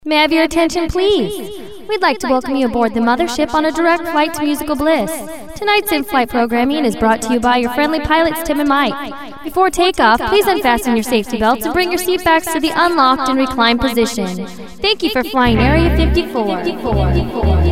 May I have your attention, please? We'd like to welcome you aboard the Mothership on a direct flight to musical bliss. Tonight's in-flight programming is brought to you by your friendly pilots, Tim and Mike. Before takeoff, please unfasten your safety belts and bring your seat backs to the unlocked and reclined position. Thank you for flying Area 54.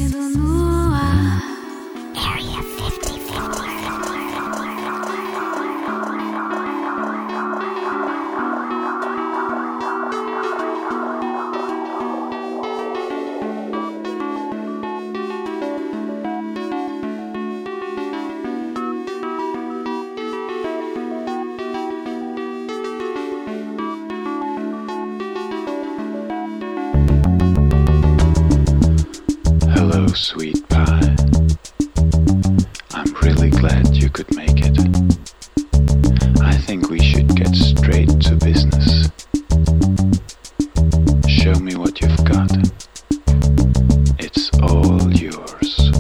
Sweet pie, I'm really glad you could make it. I think we should get straight to business. Show me what you've got. It's all yours.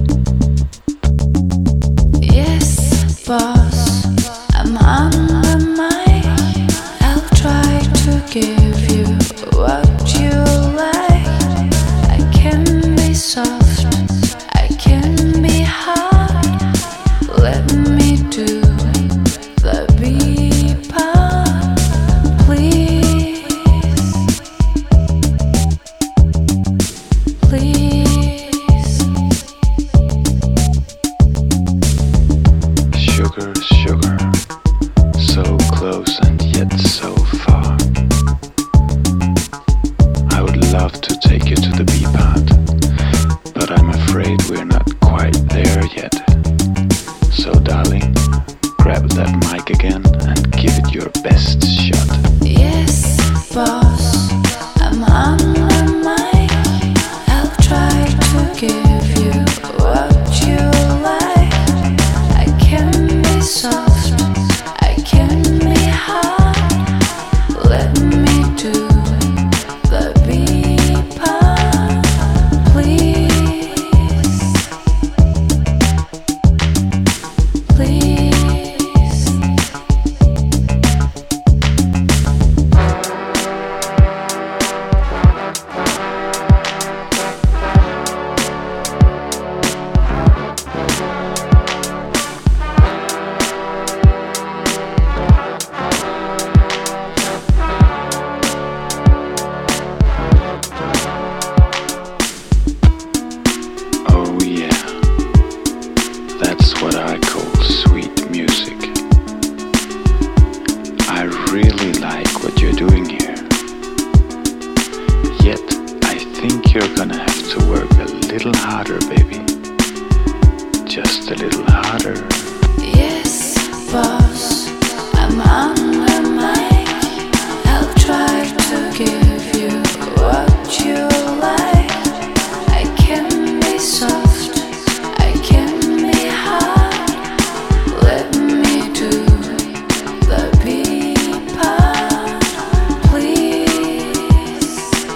Yes, boss, I'm on the mic. I'll try to give you what you like. I can be soft. Let me do the B part, please, please. Sugar, sugar, so close and yet so far. I would love to take you to the B part, but I'm afraid we're not quite there yet. So darling, grab that mic again and give it your best shot. Yes, boss, I'm on the mic. I'll try to give you what you like. I can be soft, I can be hard. Let me do the B part, please. What I call sweet music. I really like what you're doing here. Yet, I think you're gonna have to work a little harder, baby. Just a little harder. Yes, boss, I'm on the mic. I'll try to give you what you like. I can be soft, I can be hard. Let me do the B part, please,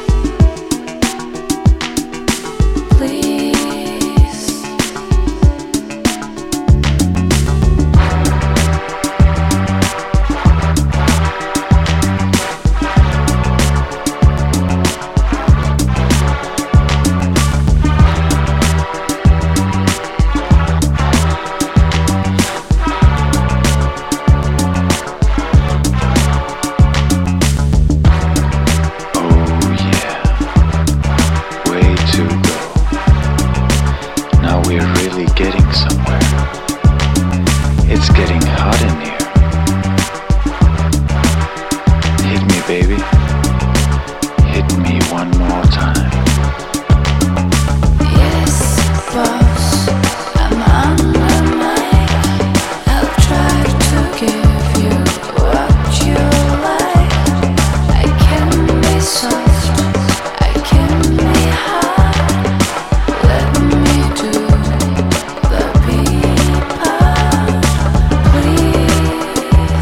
please. Getting somewhere. It's getting hot in here. Hit me, baby. Hit me one more time. Yes, boss, I'm on the mic. I'll try to give you what you like. I can be soft, I can be hard. Let me do the B part, please,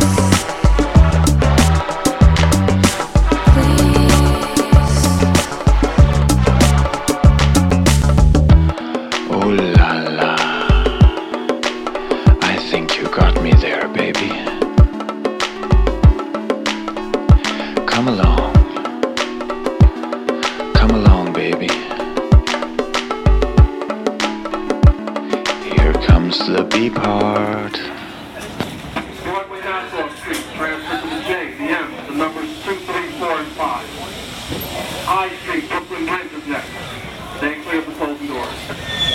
please. Oh la la. I think you got me there, baby. Come along. Come along, baby. Here comes the B part. Broadway Nassau Street, transfer to the J, the M, the numbers 2, 3, 4, and 5. I Street, Brooklyn Bridge is next. Stay clear of the closing doors.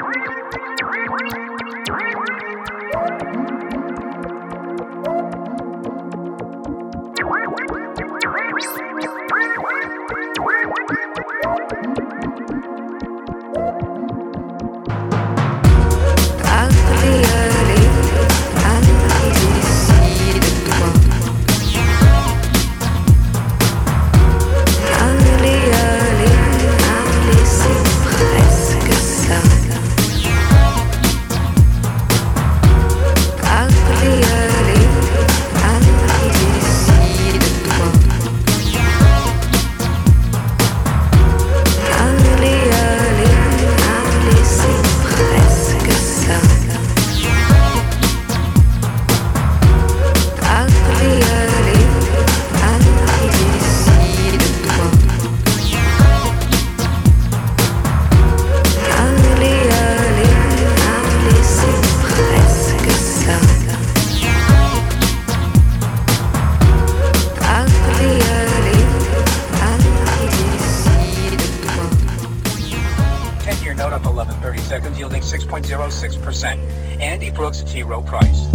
Yielding 6.06%. Andy Brooks, T. Rowe Price.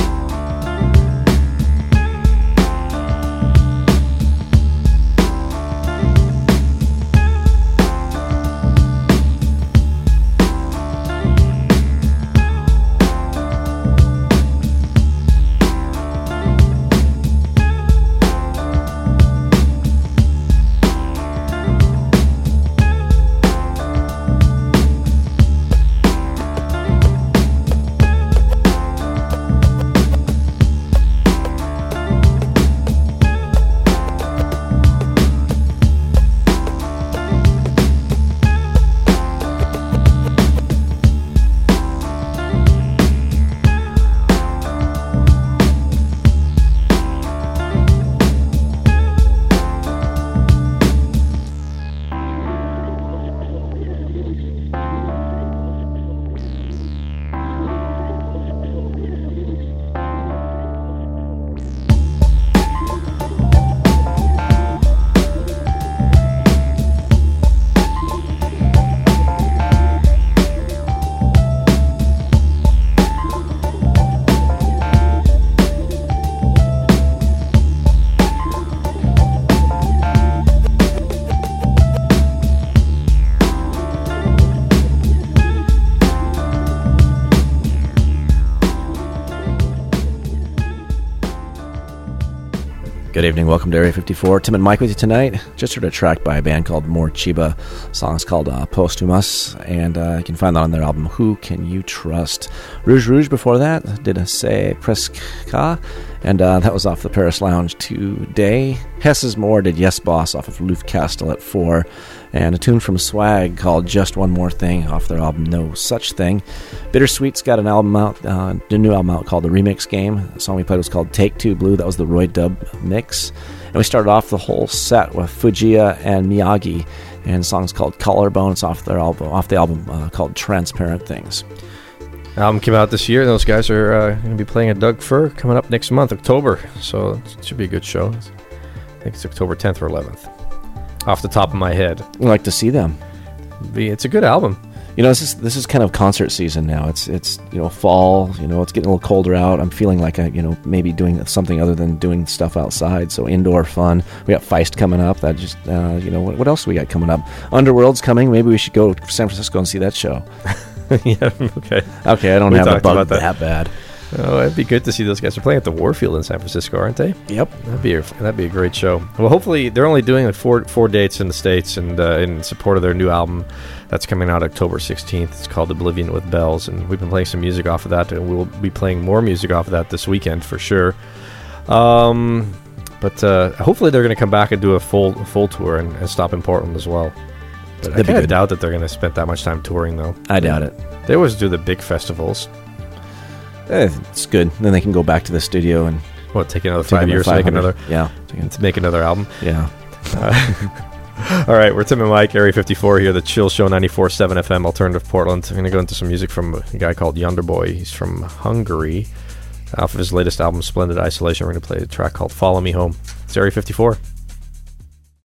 Good evening, welcome to Area 54. Tim and Mike with you tonight. Just heard a track by a band called More Chiba. The song's called Posthumous, and you can find that on their album Who Can You Trust. Rouge Rouge before that did a C'est Presque, and that was off the Paris Lounge today. Hess's More did Yes Boss off of Louvre Castle at 4, and a tune from Swag called Just One More Thing off their album No Such Thing. Bittersweet's got an album out, a new album out called The Remix Game. The song we played was called Take Two Blue. That was the Roy Dub mix. And we started off the whole set with Fujiya and Miyagi, and the song's called Collarbones off their album, the album called Transparent Things. Album came out this year. Those guys are going to be playing at Doug Fir coming up next month, October. So it should be a good show. I think it's October 10th or 11th. Off the top of my head. We'd like to see them. It's a good album. You know, this is kind of concert season now. It's fall. You know, it's getting a little colder out. I'm feeling like maybe doing something other than doing stuff outside. So indoor fun. We got Feist coming up. That just what else we got coming up? Underworld's coming. Maybe we should go to San Francisco and see that show. Yeah. Okay. Okay. I don't have a bug that bad. Oh, it'd be good to see those guys. They're playing at the Warfield in San Francisco, aren't they? Yep. That'd be a great show. Well, hopefully they're only doing like four dates in the States, and in support of their new album that's coming out October 16th. It's called Oblivion with Bells, and we've been playing some music off of that, and we'll be playing more music off of that this weekend for sure. But hopefully they're going to come back and do a full tour and stop in Portland as well. But I kind of doubt that they're going to spend that much time touring, though. I doubt it. They always do the big festivals. It's good. Then they can go back to the studio and take another 5 years to make another. Yeah, to make another album. Yeah. All right, we're Tim and Mike, Area 54 here, the Chill Show, 94.7 FM, Alternative Portland. I'm going to go into some music from a guy called Yonder Boy. He's from Hungary. Off of his latest album, Splendid Isolation, we're going to play a track called Follow Me Home. It's Area 54.